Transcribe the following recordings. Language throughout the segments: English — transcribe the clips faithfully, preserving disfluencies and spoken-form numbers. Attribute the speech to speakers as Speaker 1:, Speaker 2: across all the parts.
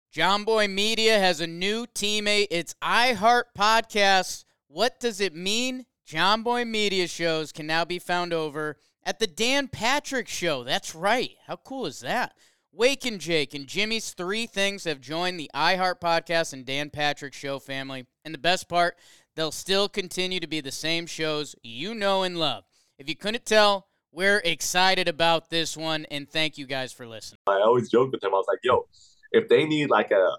Speaker 1: John Boy Media has a new teammate. It's iHeart Podcasts. What does it mean? John Boy Media shows can now be found over at the Dan Patrick Show. That's right. How cool is that? Wake and Jake and Jimmy's Three Things have joined the iHeart Podcast and Dan Patrick Show family. And the best part, they'll still continue to be the same shows you know and love. If you couldn't tell, we're excited about this one, and thank you guys for listening.
Speaker 2: I always joke with him. I was like, yo, if they need like a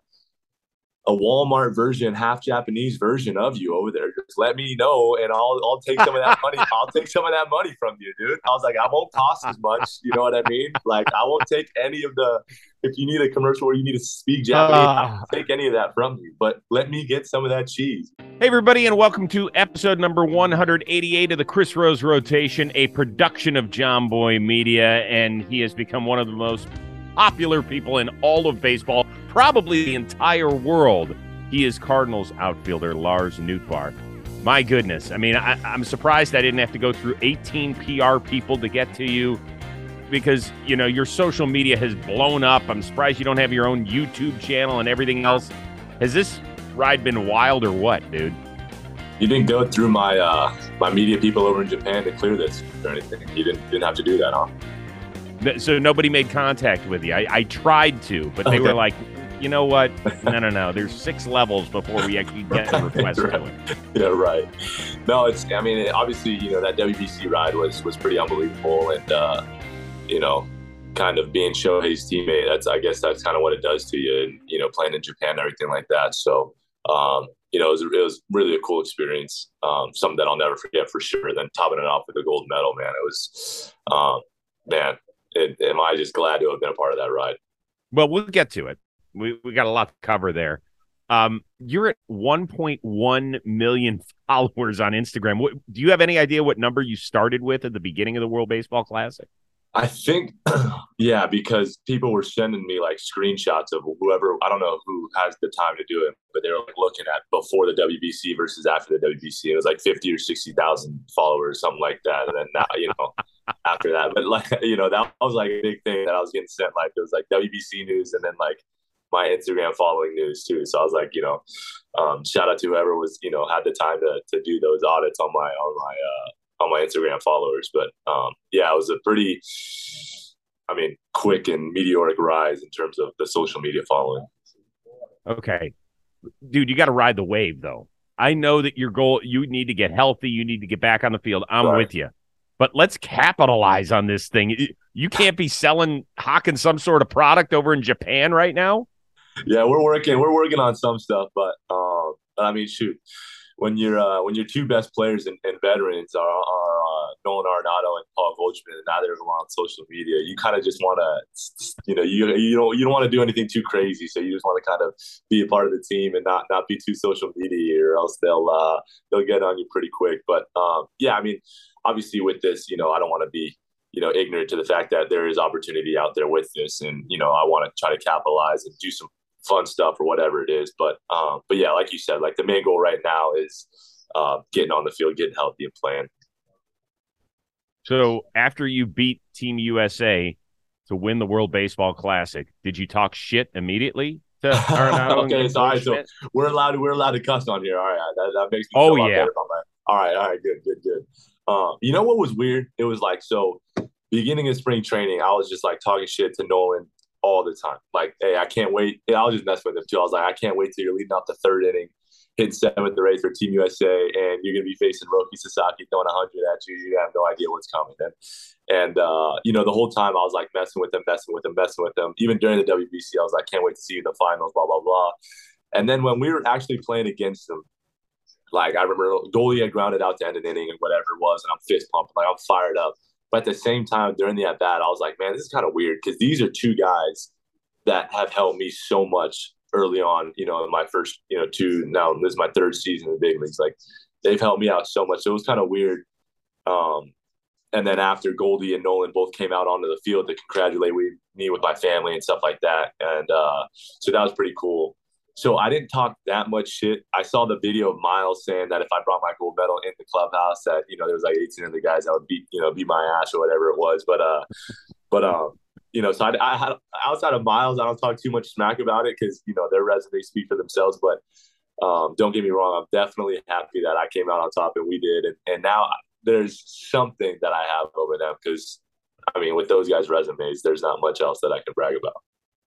Speaker 2: a Walmart version, half Japanese version of you over there, just let me know, and I'll I'll take some of that money. I'll take some of that money from you, dude. I was like, I won't cost as much. You know what I mean? Like, I won't take any of the. If you need a commercial where you need to speak Japanese, uh, I won't take any of that from you. But let me get some of that cheese.
Speaker 3: Hey, everybody, and welcome to episode number one eighty-eight of the Chris Rose Rotation, a production of John Boy Media, and he has become one of the most popular people in all of baseball, probably the entire world. He is Cardinals outfielder Lars Nootbaar. My goodness. I mean, I, I'm surprised I didn't have to go through eighteen P R people to get to you because, you know, your social media has blown up. I'm surprised you don't have your own YouTube channel and everything else. Has this ride been wild or what, dude?
Speaker 2: You didn't go through my uh, my media people over in Japan to clear this or anything. You didn't didn't have to do that, huh?
Speaker 3: So nobody made contact with you. I, I tried to, but they okay. were like, you know what? No, no, no. There's six levels before we actually get a request
Speaker 2: right.
Speaker 3: to it.
Speaker 2: Yeah, right. No, it's. I mean, obviously, you know, that W B C ride was was pretty unbelievable, and uh, you know, kind of being Shohei's teammate. That's, I guess, that's kind of what it does to you, and you know, playing in Japan and everything like that. So, um, you know, it was, it was really a cool experience. Um, something that I'll never forget for sure. And then topping it off with a gold medal, man. It was, um, man. It, am I just glad to have been a part of that ride?
Speaker 3: Well, we'll get to it. We we got a lot to cover there. Um, you're at one point one million followers on Instagram. What, do you have any idea what number you started with at the beginning of the World Baseball Classic?
Speaker 2: I think, yeah, because people were sending me like screenshots of whoever, I don't know who has the time to do it, but they were like looking at before the W B C versus after the W B C. It was like fifty or sixty thousand followers, something like that. And then now, you know, after that, but like, you know, that was like a big thing that I was getting sent. Like, it was like W B C news and then like my Instagram following news too. So I was like, you know, um, shout out to whoever was, you know, had the time to to do those audits on my, on my, uh, on my Instagram followers. But um, yeah, it was a pretty, I mean, quick and meteoric rise in terms of the social media following.
Speaker 3: Okay. Dude, you got to ride the wave though. I know that your goal, you need to get healthy. You need to get back on the field. I'm right. with you. But let's capitalize on this thing. You can't be selling, hawking some sort of product over in Japan right now.
Speaker 2: Yeah, we're working. We're working on some stuff, but um, I mean, shoot, when you're uh, when your two best players and, and veterans are, are uh, Nolan Arenado and Paul Goldschmidt, and neither of them are on social media, you kind of just want to, you know, you you don't you don't want to do anything too crazy, so you just want to kind of be a part of the team and not not be too social media, or else they'll uh, they'll get on you pretty quick. But um, yeah, I mean, obviously with this, you know, I don't want to be, you know, ignorant to the fact that there is opportunity out there with this, and you know, I want to try to capitalize and do some fun stuff or whatever it is. But um, but yeah, like you said, like the main goal right now is uh, getting on the field, getting healthy and playing.
Speaker 3: So after you beat Team U S A to win the World Baseball Classic, did you talk shit immediately to Arenado?
Speaker 2: Okay, so, all right, so we're allowed to we're allowed to cuss on here. All right, that, that makes me
Speaker 3: oh
Speaker 2: feel
Speaker 3: yeah.
Speaker 2: Better about that. All right, all right, good, good, good. Um, you know what was weird? It was like, so beginning of spring training, I was just like talking shit to Nolan all the time. Like, hey, I can't wait. I was just messing with him too. I was like, I can't wait till you're leading off the third inning, hitting seventh or eighth for Team U S A, and you're going to be facing Roki Sasaki throwing one hundred at you. You have no idea what's coming. And, and uh, you know, the whole time I was like messing with him, messing with him, messing with him. Even during the W B C, I was like, can't wait to see you in the finals, blah, blah, blah. And then when we were actually playing against him, like, I remember goalie had grounded out to end an inning and whatever it was, and I'm fist pumping, like I'm fired up. But at the same time, during the at-bat, I was like, man, this is kind of weird because these are two guys that have helped me so much early on, you know, in my first, you know, two, now this is my third season in the big leagues. Like, they've helped me out so much. So it was kind of weird. Um, and then after Goldie and Nolan both came out onto the field to congratulate me with my family and stuff like that. And uh, so that was pretty cool. So I didn't talk that much shit. I saw the video of Miles saying that if I brought my gold medal in the clubhouse, that, you know, there was like eighteen other guys that would beat, you know, beat my ass or whatever it was. But, uh, but, um, you know, so I, I had outside of Miles, I don't talk too much smack about it because you know their resumes speak for themselves. But um, don't get me wrong, I'm definitely happy that I came out on top and we did. And, and now there's something that I have over them because, I mean, with those guys' resumes, there's not much else that I can brag about.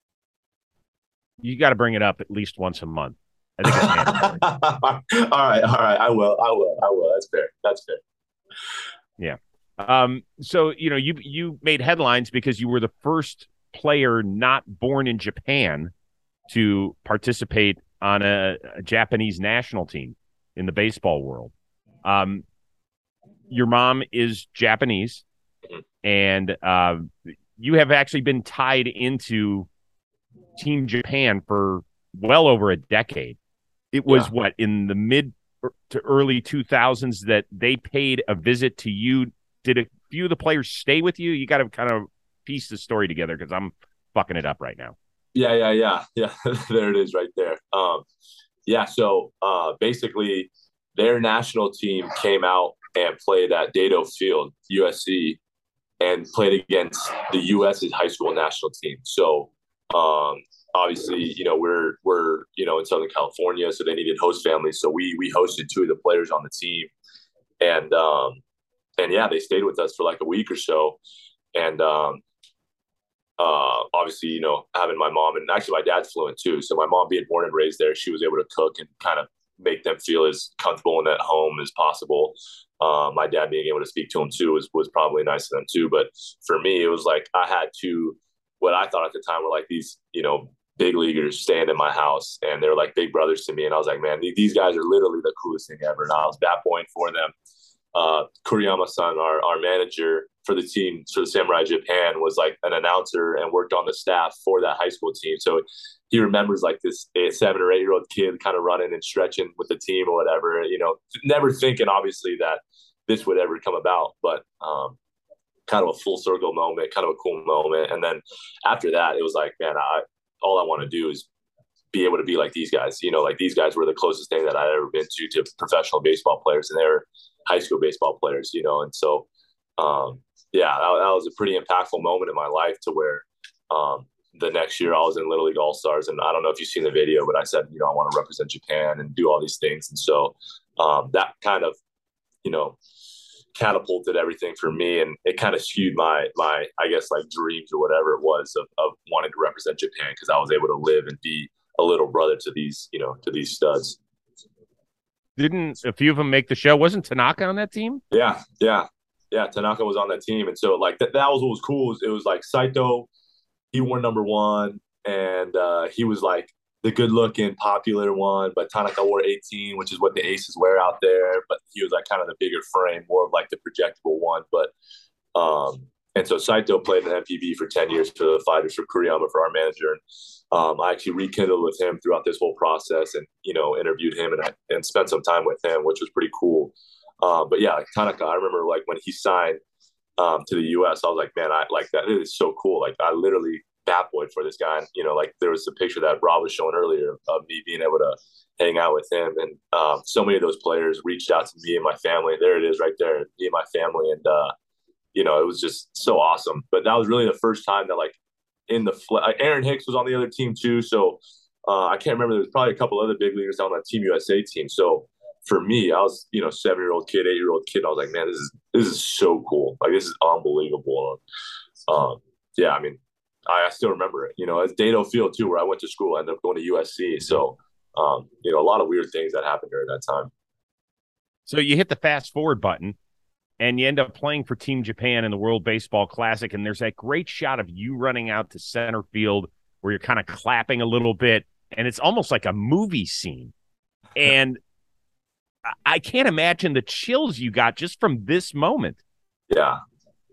Speaker 3: You got to bring it up at least once a month. I think that's
Speaker 2: all right, all right. I will, I will, I will. That's fair. That's fair.
Speaker 3: Yeah. Um, so, you know, you you made headlines because you were the first player not born in Japan to participate on a, a Japanese national team in the baseball world. Um, your mom is Japanese, and uh, you have actually been tied into Team Japan for well over a decade. It was yeah. what, in the mid to early two thousands that they paid a visit to you. Did a few of the players stay with you? You got to kind of piece the story together because I'm fucking it up right now.
Speaker 2: Yeah, yeah, yeah, yeah. There it is right there. Um, yeah, so uh, basically their national team came out and played at Dato Field, U S C, and played against the US's high school national team. So um, obviously, you know, we're we're you know in Southern California, so they needed host families. So we we hosted two of the players on the team, and um, and yeah, they stayed with us for like a week or so, and um, uh, obviously, you know, having my mom and actually my dad's fluent too. So my mom being born and raised there, she was able to cook and kind of make them feel as comfortable in that home as possible. Uh, my dad being able to speak to them too was was probably nice to them too. But for me, it was like I had two, what I thought at the time were like these, you know, big leaguers staying in my house, and they're like big brothers to me. And I was like, man, these guys are literally the coolest thing ever. And I was bat boying for them. Uh, Kuriyama-san, our, our manager for the team, for the Samurai Japan, was like an announcer and worked on the staff for that high school team. So he remembers like this eight, seven or eight year old kid kind of running and stretching with the team or whatever, you know, never thinking obviously that this would ever come about, but um, kind of a full circle moment, kind of a cool moment. And then after that, it was like, man, I, all I want to do is be able to be like these guys, you know, like these guys were the closest thing that I'd ever been to, to professional baseball players, and they were high school baseball players, you know? And so, um, yeah, that, that was a pretty impactful moment in my life to where, um, the next year I was in Little League All-Stars, and I don't know if you've seen the video, but I said, you know, I want to represent Japan and do all these things. And so, um, that kind of, you know, catapulted everything for me, and it kind of skewed my, my, I guess like dreams or whatever it was of, of wanting to represent Japan. Cause I was able to live and be a little brother to these, you know, to these studs.
Speaker 3: Didn't a few of them make the show? Wasn't Tanaka on that team?
Speaker 2: Yeah, yeah, yeah. Tanaka was on that team, and so like that, that was what was cool. It was like Saito, he won number one, and uh, he was like the good-looking, popular one. But Tanaka wore eighteen, which is what the aces wear out there. But he was like kind of the bigger frame, more of like the projectable one. But um, and so Saito played in M P B for ten years for the Fighters, for Kuriyama, for our manager. And um, I actually rekindled with him throughout this whole process, and you know, interviewed him and and spent some time with him, which was pretty cool. Um, but yeah, like Tanaka, I remember like when he signed um, to the U S, I was like, man, I like that. It is so cool. Like I literally bat boyed for this guy. And, you know, like there was a picture that Rob was showing earlier of me being able to hang out with him. And um, so many of those players reached out to me and my family. There it is right there, me and my family. And, uh, you know, it was just so awesome. But that was really the first time that like in the fl- like Aaron Hicks was on the other team too. So uh, I can't remember. There was probably a couple other big leaguers on that Team U S A team. So for me, I was, you know, seven year old kid, eight year old kid. I was like, man, this is, this is so cool. Like, this is unbelievable. Um, yeah, I mean, I, I still remember it, you know, it's Dato Field too, where I went to school. I ended up going to U S C. So, um, you know, a lot of weird things that happened during that time.
Speaker 3: So you hit the fast forward button and you end up playing for Team Japan in the World Baseball Classic. And there's that great shot of you running out to center field where you're kind of clapping a little bit. And it's almost like a movie scene. And I can't imagine the chills you got just from this moment.
Speaker 2: Yeah.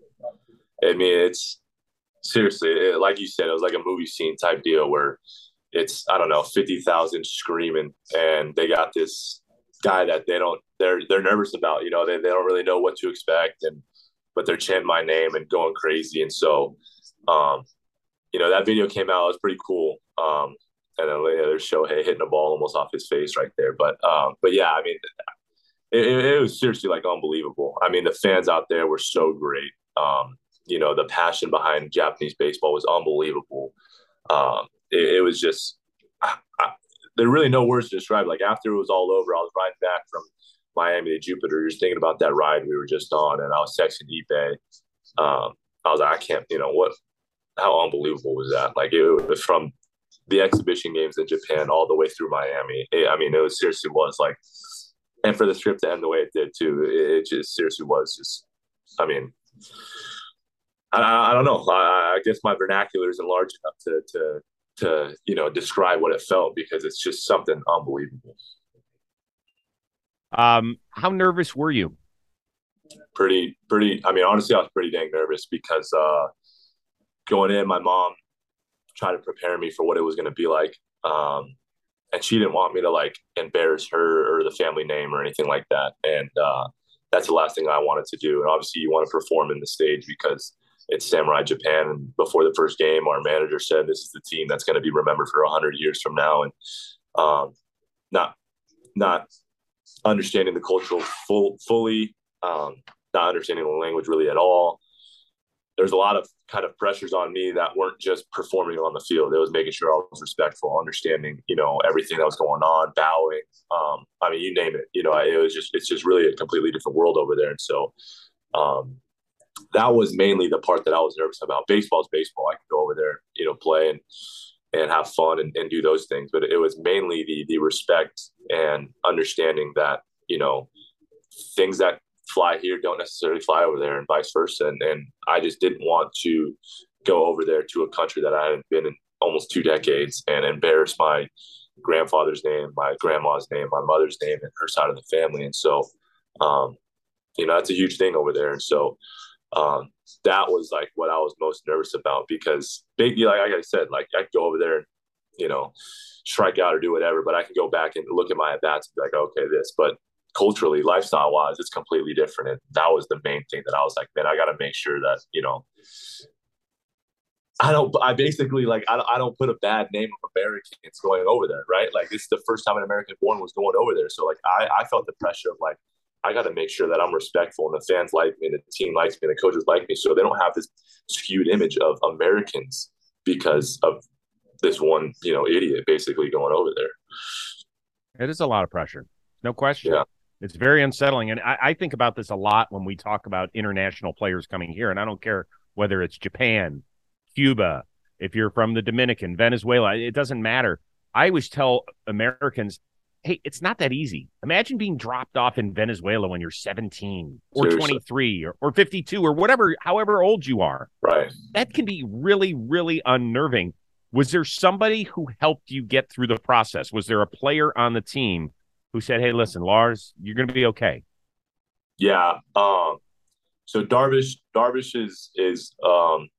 Speaker 2: I mean, it's seriously, it, like you said, it was like a movie scene type deal where it's, I don't know, fifty thousand screaming, and they got this guy that they don't, they're, they're nervous about, you know, they, they don't really know what to expect, and, but they're chanting my name and going crazy. And so, um, you know, that video came out, it was pretty cool. Um, and then later there's Shohei hitting a ball almost off his face right there. But, um, but yeah, I mean, it, it was seriously like unbelievable. I mean, the fans out there were so great. Um, you know, the passion behind Japanese baseball was unbelievable. Um, it, it was just, I, I, there are really no words to describe. Like after it was all over, I was riding back from Miami to Jupiter, just thinking about that ride we were just on, and I was texting Ippei. Um, I was like, I can't, you know, what, how unbelievable was that? Like it was from the exhibition games in Japan all the way through Miami. It, I mean, it was seriously was like, and for the trip to end the way it did too, it, it just seriously was just, I mean, I, I don't know. I, I guess my vernacular isn't large enough to, to, to, you know, describe what it felt, because it's just something unbelievable.
Speaker 3: Um, how nervous were you?
Speaker 2: Pretty, pretty, I mean, honestly, I was pretty dang nervous because uh, going in, my mom tried to prepare me for what it was going to be like. Um, and she didn't want me to like embarrass her or the family name or anything like that. And uh, that's the last thing I wanted to do. And obviously you want to perform in the stage because it's Samurai Japan. And before the first game, our manager said, this is the team that's going to be remembered for a hundred years from now. And um, not, not understanding the cultural full, fully, um, not understanding the language really at all. There's a lot of kind of pressures on me that weren't just performing on the field. It was making sure I was respectful, understanding, you know, everything that was going on, bowing. Um, I mean, you name it, you know, it was just, it's just really a completely different world over there. And so um, that was mainly the part that I was nervous about. Baseball is baseball. I could go over there, you know, play and, and have fun and, and do those things. But it was mainly the, the respect and understanding that, you know, things that fly here don't necessarily fly over there and vice versa. And, and I just didn't want to go over there to a country that I hadn't been in almost two decades and embarrass my grandfather's name, my grandma's name, my mother's name, and her side of the family. And so, um, you know, that's a huge thing over there. And so um, that was like what I was most nervous about, because big, like, like I said, like I could go over there and, you know, strike out or do whatever, but I can go back and look at my at-bats and be like, okay, this, but culturally, lifestyle wise, it's completely different. And that was the main thing that I was like, man, I got to make sure that, you know, I don't, I basically like, I don't, I don't put a bad name of Americans going over there. Right. Like this is the first time an American born was going over there. So like, I, I felt the pressure of like, I got to make sure that I'm respectful and the fans like me and the team likes me and the coaches like me. So they don't have this skewed image of Americans because of this one, you know, idiot basically going over there.
Speaker 3: It is a lot of pressure. No question.
Speaker 2: Yeah.
Speaker 3: It's very unsettling. And I, I think about this a lot when we talk about international players coming here. And I don't care whether it's Japan, Cuba, if you're from the Dominican, Venezuela, it doesn't matter. I always tell Americans, hey, it's not that easy. Imagine being dropped off in Venezuela when you're seventeen or
Speaker 2: Seriously.
Speaker 3: twenty-three or, or fifty-two or whatever, however old you are.
Speaker 2: Right.
Speaker 3: That can be really, really unnerving. Was there somebody who helped you get through the process? Was there a player on the team who said, hey, listen, Lars, you're going to be okay?
Speaker 2: Yeah. Um, so Darvish, Darvish is, is, um,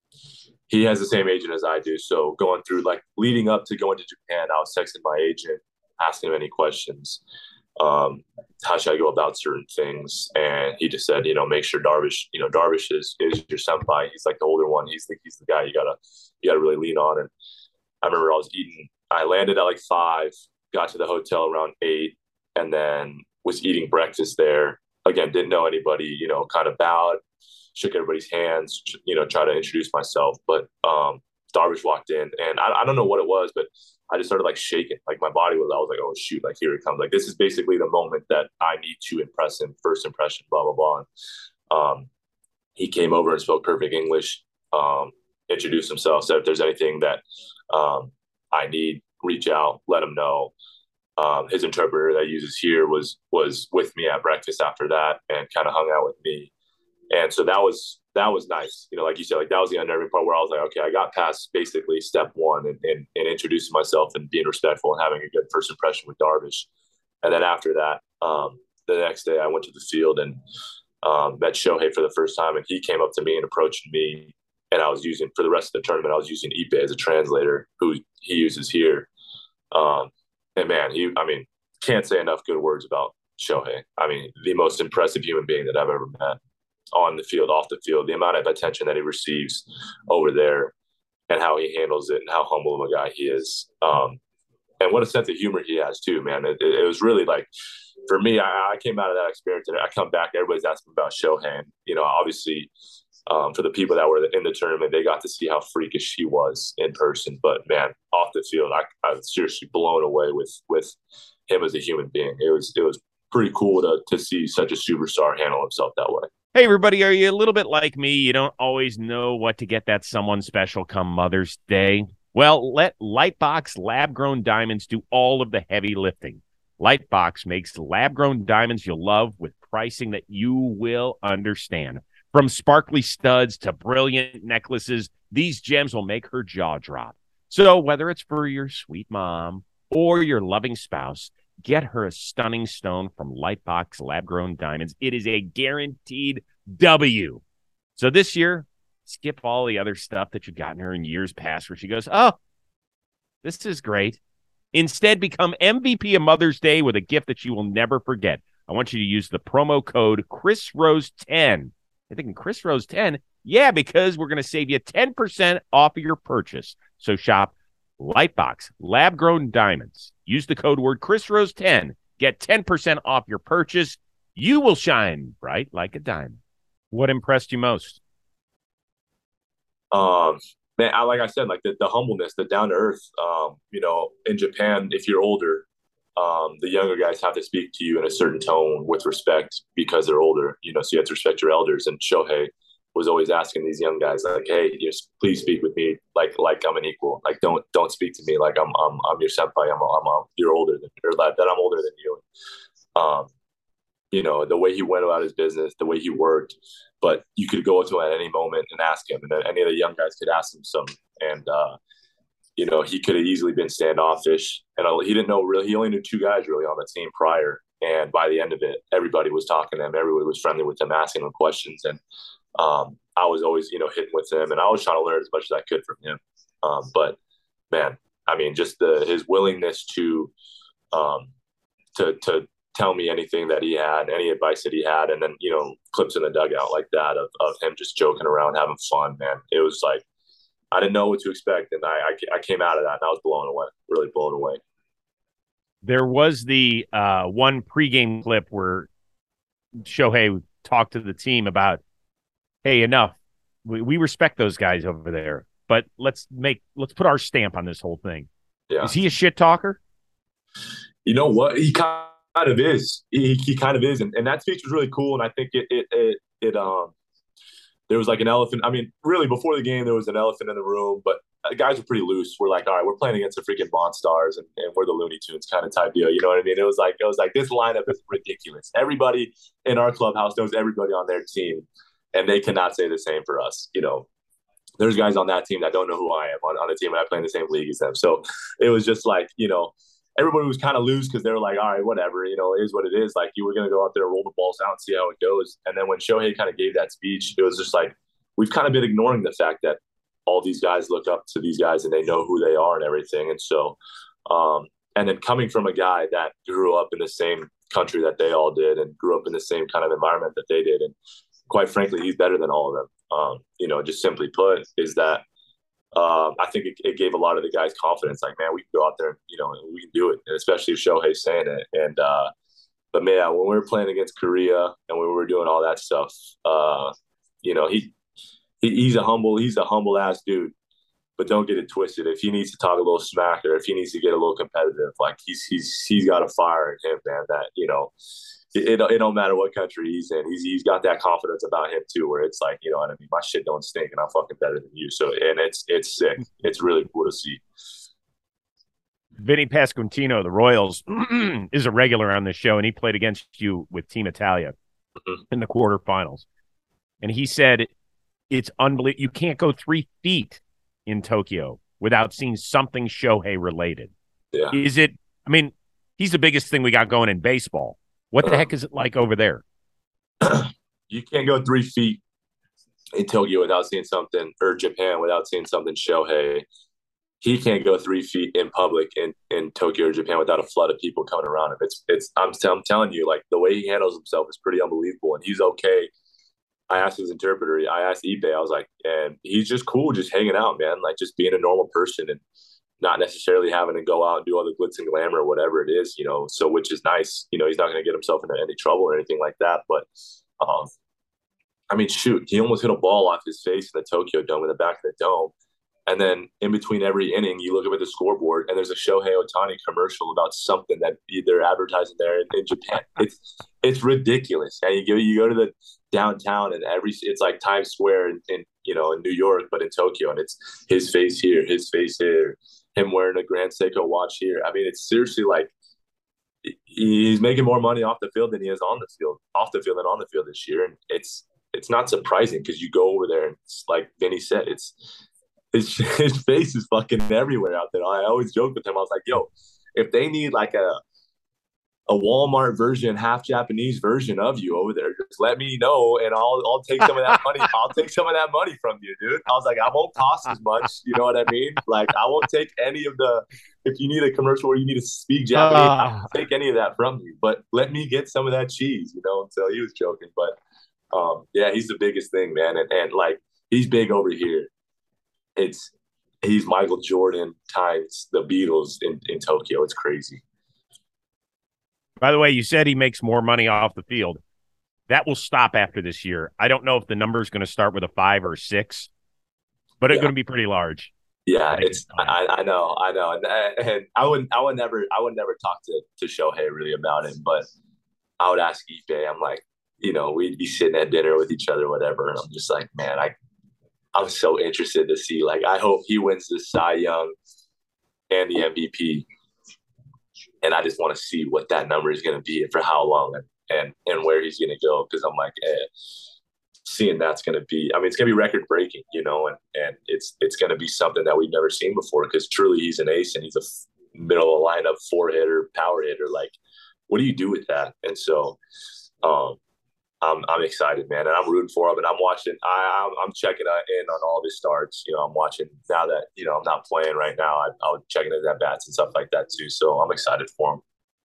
Speaker 2: he has the same agent as I do. So going through, like, leading up to going to Japan, I was texting my agent, asking him any questions. Um, how should I go about certain things? And he just said, you know, make sure Darvish, you know, Darvish is, is your senpai. He's like the older one. He's the, he's the guy you gotta, you gotta really lean on. And I remember I was eating, I landed at like five, got to the hotel around eight, and then was eating breakfast there. Again, didn't know anybody, you know, kind of bowed, shook everybody's hands, you know, try to introduce myself. But um, Darvish walked in, and I, I don't know what it was, but I just started like shaking. Like my body was, I was like, oh shoot, like here it comes. Like this is basically the moment that I need to impress him. First impression, blah, blah, blah. And, um, he came over and spoke perfect English, um, introduced himself, said if there's anything that um, I need, reach out, let him know. Um, his interpreter that he uses here was was with me at breakfast after that and kind of hung out with me. And so that was that was nice. You know, like you said, like that was the unnerving part where I was like, okay, I got past basically step one and, and, and introducing myself and being respectful and having a good first impression with Darvish. And then after that, um, the next day I went to the field and um, met Shohei for the first time. And he came up to me and approached me. And I was using, for the rest of the tournament, I was using Ippei as a translator who he uses here. Um, and man, he, I mean, can't say enough good words about Shohei. I mean, the most impressive human being that I've ever met. On the field, off the field, the amount of attention that he receives over there and how he handles it and how humble of a guy he is. Um, and what a sense of humor he has too, man. It, it, it was really like, for me, I, I came out of that experience and I come back, everybody's asking about Shohei. And, you know, obviously Um, for the people that were in the tournament, they got to see how freakish she was in person. But man, off the field, I, I was seriously blown away with with him as a human being. It was it was pretty cool to to see such a superstar handle himself that way.
Speaker 3: Hey, everybody, are you a little bit like me? You don't always know what to get that someone special come Mother's Day. Well, let Lightbox lab-grown diamonds do all of the heavy lifting. Lightbox makes lab-grown diamonds you'll love with pricing that you will understand. From sparkly studs to brilliant necklaces, these gems will make her jaw drop. So whether it's for your sweet mom or your loving spouse, get her a stunning stone from Lightbox lab-grown diamonds. It is a guaranteed W. So this year, skip all the other stuff that you've gotten her in years past where she goes, oh, this is great. Instead, become M V P of Mother's Day with a gift that you will never forget. I want you to use the promo code Chris Rose ten. You're thinking Chris Rose ten? Yeah, because we're going to save you ten percent off of your purchase. So shop Lightbox lab-grown diamonds. Use the code word Chris Rose ten. Get ten percent off your purchase. You will shine bright like a diamond. What impressed you most?
Speaker 2: Um, man, I, like I said, like the, the humbleness, the down to earth. Um, you know, in Japan, if you're older, um, the younger guys have to speak to you in a certain tone with respect because they're older. You know, so you have to respect your elders. And Shohei was always asking these young guys, like, "Hey, just please speak with me like like I'm an equal. Like, don't don't speak to me like I'm I'm I'm your senpai. I'm I'm, I'm you're older than or that, that I'm older than you." Um, you know, the way he went about his business, the way he worked. But you could go to him at any moment and ask him, and then any of the young guys could ask him some. And uh, you know, he could have easily been standoffish, and he didn't know really. He only knew two guys really on the team prior, and by the end of it, everybody was talking to him. Everybody was friendly with him, asking him questions, and um, I was always, you know, hitting with him, and I was trying to learn as much as I could from him. Um, but man, I mean, just the his willingness to um, to to tell me anything that he had, any advice that he had, and then, you know, clips in the dugout like that of, of him just joking around, having fun, man. It was like, I didn't know what to expect. And I, I, I came out of that and I was blown away, really blown away.
Speaker 3: There was the uh, one pregame clip where Shohei talked to the team about, hey, enough. We, we respect those guys over there, but let's make, let's put our stamp on this whole thing. Yeah. Is he a shit talker?
Speaker 2: You know what? He kind kind of is. He, he kind of is, and, and that speech was really cool. And I think it it it, it um there was like an elephant. I mean, really before the game there was an elephant in the room, but the guys were pretty loose. We're like, all right, we're playing against the freaking Monstars, and, and we're the Looney Tunes kind of type deal. You know what I mean? It was like it was like this lineup is ridiculous. Everybody in our clubhouse knows everybody on their team, and they cannot say the same for us. You know, there's guys on that team that don't know who I am on, on the team, and I play in the same league as them. So it was just like, you know, everybody was kind of loose because they were like, all right, whatever, you know, it is what it is. Like, you were going to go out there, roll the balls out and see how it goes. And then when Shohei kind of gave that speech, it was just like, we've kind of been ignoring the fact that all these guys look up to these guys and they know who they are and everything. And so, um, and then coming from a guy that grew up in the same country that they all did and grew up in the same kind of environment that they did. And quite frankly, he's better than all of them. Um, you know, just simply put, is that Um, I think it, it gave a lot of the guys confidence. Like, man, we can go out there, and, you know, and we can do it. And especially if Shohei's saying it. And uh, but man, when we were playing against Korea and when we were doing all that stuff, uh, you know, he, he he's a humble, he's a humble ass dude. But don't get it twisted. If he needs to talk a little smack or if he needs to get a little competitive, like he's he's he's got a fire in him, man. That, you know, it, it, it don't matter what country he's in. He's he's got that confidence about him too, where it's like, you know what I mean, my shit don't stink and I'm fucking better than you. So, and it's it's sick. It's really cool to see.
Speaker 3: Vinny Pasquantino, the Royals, is a regular on this show, and he played against you with Team Italia mm-hmm. in the quarterfinals. And he said it's unbelievable. You can't go three feet in Tokyo without seeing something Shohei related.
Speaker 2: Yeah.
Speaker 3: Is it? I mean, he's the biggest thing we got going in baseball. What the uh, heck is it like over there?
Speaker 2: You can't go three feet in Tokyo without seeing something, or Japan without seeing something Shohei. He can't go three feet in public in, in Tokyo or Japan without a flood of people coming around him. It's it's I'm I'm telling you, like, the way he handles himself is pretty unbelievable, and he's okay. I asked his interpreter, I asked Ibe, I was like, and he's just cool, just hanging out, man, like just being a normal person and not necessarily having to go out and do all the glitz and glamour or whatever it is, you know, so which is nice. You know, he's not going to get himself into any trouble or anything like that. But, um, I mean, shoot, he almost hit a ball off his face in the Tokyo Dome in the back of the dome. And then in between every inning, you look up at the scoreboard, and there's a Shohei Ohtani commercial about something that they're advertising there in, in Japan. It's it's ridiculous. And you go you go to the downtown, and every it's like Times Square in, in you know in New York, but in Tokyo, and it's his face here, his face here, him wearing a Grand Seiko watch here. I mean, it's seriously like he's making more money off the field than he is on the field, off the field than on the field this year, and it's it's not surprising because you go over there and it's like Vinny said, it's his his face is fucking everywhere out there. I always joke with him. I was like, yo, if they need like a a Walmart version, half Japanese version of you over there, just let me know and I'll I'll take some of that money. I'll take some of that money from you, dude. I was like, I won't cost as much. You know what I mean? Like, I won't take any of the, if you need a commercial where you need to speak Japanese, uh, I won't take any of that from you. But let me get some of that cheese, you know, until he was joking. But um, yeah, he's the biggest thing, man. And, and like, he's big over here. It's, he's Michael Jordan times the Beatles in, in Tokyo. It's crazy.
Speaker 3: By the way, you said he makes more money off the field. That will stop after this year. I don't know if the number is going to start with a five or a six, but it's yeah. going to be pretty large.
Speaker 2: Yeah, it's. I, I know, I know, and, and I would, I would never, I would never talk to to Shohei really about it, but I would ask Ife. I'm like, you know, we'd be sitting at dinner with each other, whatever, and I'm just like, man, I, I'm so interested to see. Like, I hope he wins the Cy Young and the M V P. And I just want to see what that number is going to be and for how long and, and, and where he's going to go. Because I'm like, eh, seeing that's going to be – I mean, it's going to be record-breaking, you know, and, and it's it's going to be something that we've never seen before because truly he's an ace and he's a middle-of-the-lineup four-hitter, power hitter. Like, what do you do with that? And so um, I'm I'm excited, man, and I'm rooting for him. And I'm watching – I I'm, I'm checking in on all his starts. You know, I'm watching now that, you know, I'm not playing right now. I, I was checking his at-bats and stuff like that too. So I'm excited for him.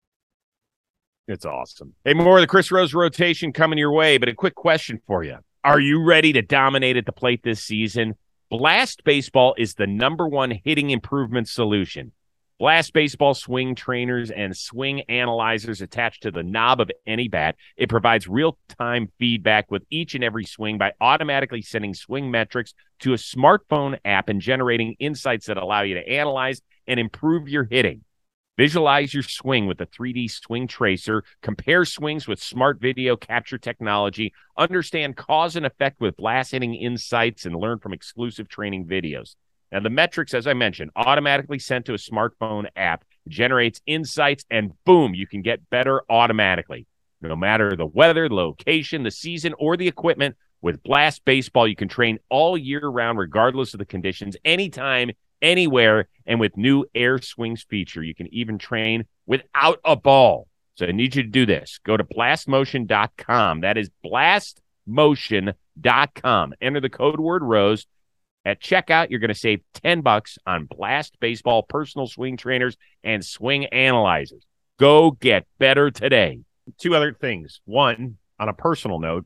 Speaker 3: It's awesome. Hey, more of the Chris Rose rotation coming your way, but a quick question for you. Are you ready to dominate at the plate this season? Blast Baseball is the number one hitting improvement solution. Blast Baseball swing trainers and swing analyzers attached to the knob of any bat. It provides real-time feedback with each and every swing by automatically sending swing metrics to a smartphone app and generating insights that allow you to analyze and improve your hitting. Visualize your swing with a three D swing tracer, compare swings with smart video capture technology, understand cause and effect with Blast hitting insights, and learn from exclusive training videos. Now, the metrics, as I mentioned, automatically sent to a smartphone app, generates insights, and boom, you can get better automatically. No matter the weather, the location, the season, or the equipment, with Blast Baseball, you can train all year round regardless of the conditions, anytime, anywhere, and with new Air Swings feature, you can even train without a ball. So I need you to do this. Go to blast motion dot com. That is blast motion dot com. Enter the code word ROSE. At checkout, you're going to save ten bucks on Blast Baseball personal swing trainers and swing analyzers. Go get better today. Two other things. One, on a personal note,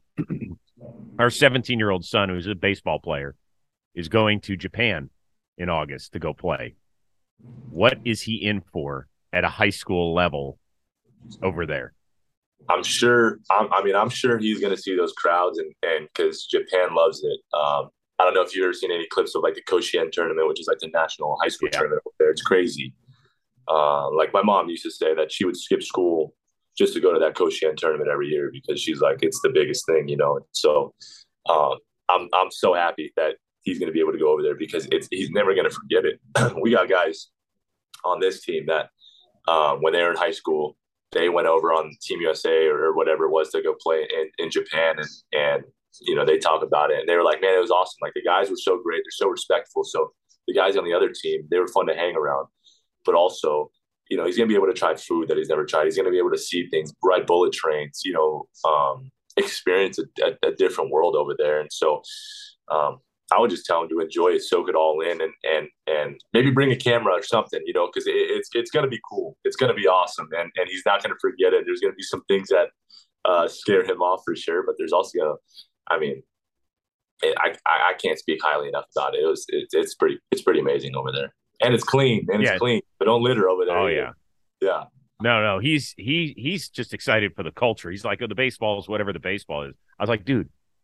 Speaker 3: our seventeen-year-old son, who's a baseball player, is going to Japan in August to go play. What is he in for at a high school level over there?
Speaker 2: I'm sure. I'm, I mean, I'm sure he's going to see those crowds, and and because Japan loves it. Um, I don't know if you've ever seen any clips of like the Koshien tournament, which is like the national high school yeah. tournament over there. It's crazy. Uh, like my mom used to say that she would skip school just to go to that Koshien tournament every year because she's like, it's the biggest thing, you know? So um, I'm, I'm so happy that he's going to be able to go over there because it's, he's never going to forget it. We got guys on this team that uh, when they were in high school, they went over on Team U S A or, or whatever it was to go play in, in Japan. And, and, you know, they talk about it and they were like, man, it was awesome. Like the guys were so great. They're so respectful. So the guys on the other team, they were fun to hang around, but also, you know, he's going to be able to try food that he's never tried. He's going to be able to see things, ride bullet trains, you know, um, experience a, a, a different world over there. And so um, I would just tell him to enjoy it, soak it all in, and and and maybe bring a camera or something, you know, because it, it's it's going to be cool. It's going to be awesome. And, and he's not going to forget it. There's going to be some things that uh, scare him off for sure, but there's also going to, I mean, it, I I can't speak highly enough about it. It was it, it's pretty it's pretty amazing over there, and it's clean and yeah. it's clean. But don't litter over there.
Speaker 3: Oh
Speaker 2: either.
Speaker 3: yeah,
Speaker 2: yeah.
Speaker 3: No, no, he's he he's just excited for the culture. He's like, oh, the baseball is whatever the baseball is. I was like, dude,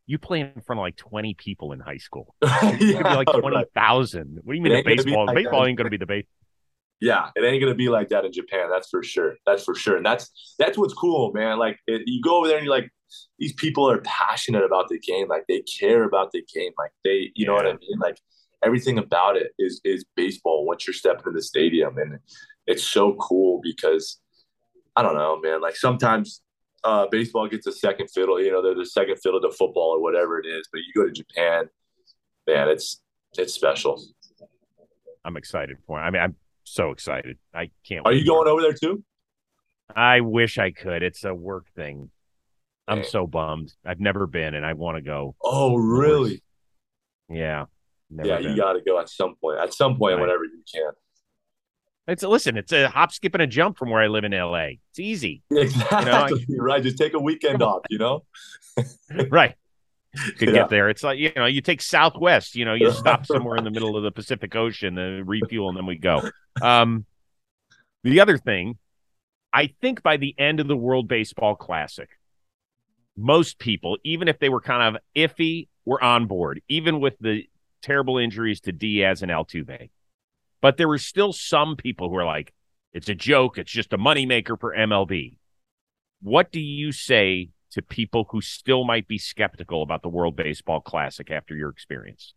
Speaker 3: You play in front of like twenty people in high school.
Speaker 2: yeah,
Speaker 3: It's going to be like twenty thousand. Right. What do you mean a baseball? Like baseball ain't going to be the base.
Speaker 2: Yeah, it ain't gonna be like that in Japan. That's for sure. That's for sure. And that's that's what's cool, man. Like it, you go over there and you're like, these people are passionate about the game. Like they care about the game. Like they, you yeah. know what I mean? Like everything about it is is baseball. Once you're stepping in the stadium, and it's so cool because I don't know, man. Like sometimes uh, baseball gets a second fiddle. You know, they're the second fiddle to football or whatever it is. But you go to Japan, man, it's it's special.
Speaker 3: I'm excited for it. I mean, I'm. So excited. I can't
Speaker 2: Are
Speaker 3: wait.
Speaker 2: you going over there too?
Speaker 3: I wish I could. It's a work thing. I'm so bummed. I've never been and I want to go.
Speaker 2: Oh, really?
Speaker 3: Yeah.
Speaker 2: Yeah, been. You got to go at some point. At some point, right. Whenever you can.
Speaker 3: It's a, listen, it's a hop, skip, and a jump from where I live in L A. It's easy.
Speaker 2: Exactly. You know? Right. Just take a weekend off, you know?
Speaker 3: Right. Could yeah. get there. It's like, you know, you take Southwest, you know, you stop somewhere in the middle of the Pacific Ocean and refuel, and then we go. Um, the other thing, I think by the end of the World Baseball Classic, most people, even if they were kind of iffy, were on board, even with the terrible injuries to Diaz and Altuve. But there were still some people who were like, it's a joke. It's just a moneymaker for M L B. What do you say to people who still might be skeptical about the World Baseball Classic after your experience?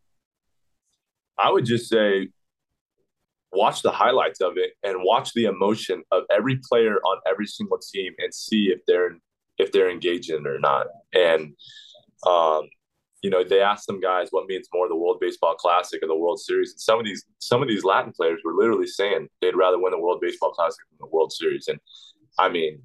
Speaker 2: I would just say watch the highlights of it and watch the emotion of every player on every single team and see if they're if they're engaged in it or not. And um, you know, they asked some guys what means more, the World Baseball Classic or the World Series. And some of these some of these Latin players were literally saying they'd rather win the World Baseball Classic than the World Series. And I mean,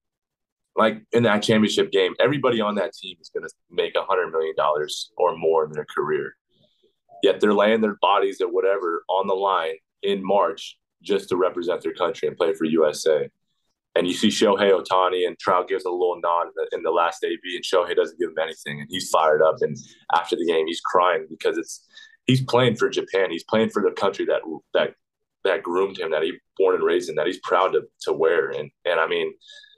Speaker 2: like in that championship game, everybody on that team is going to make a hundred million dollars or more in their career. Yet they're laying their bodies or whatever on the line in March just to represent their country and play for U S A. And you see Shohei Ohtani, and Trout gives a little nod in the, in the last A B, and Shohei doesn't give him anything, and he's fired up. And after the game, he's crying because it's he's playing for Japan. He's playing for the country that that that groomed him, that he born and raised in, that he's proud to to wear. And and I mean.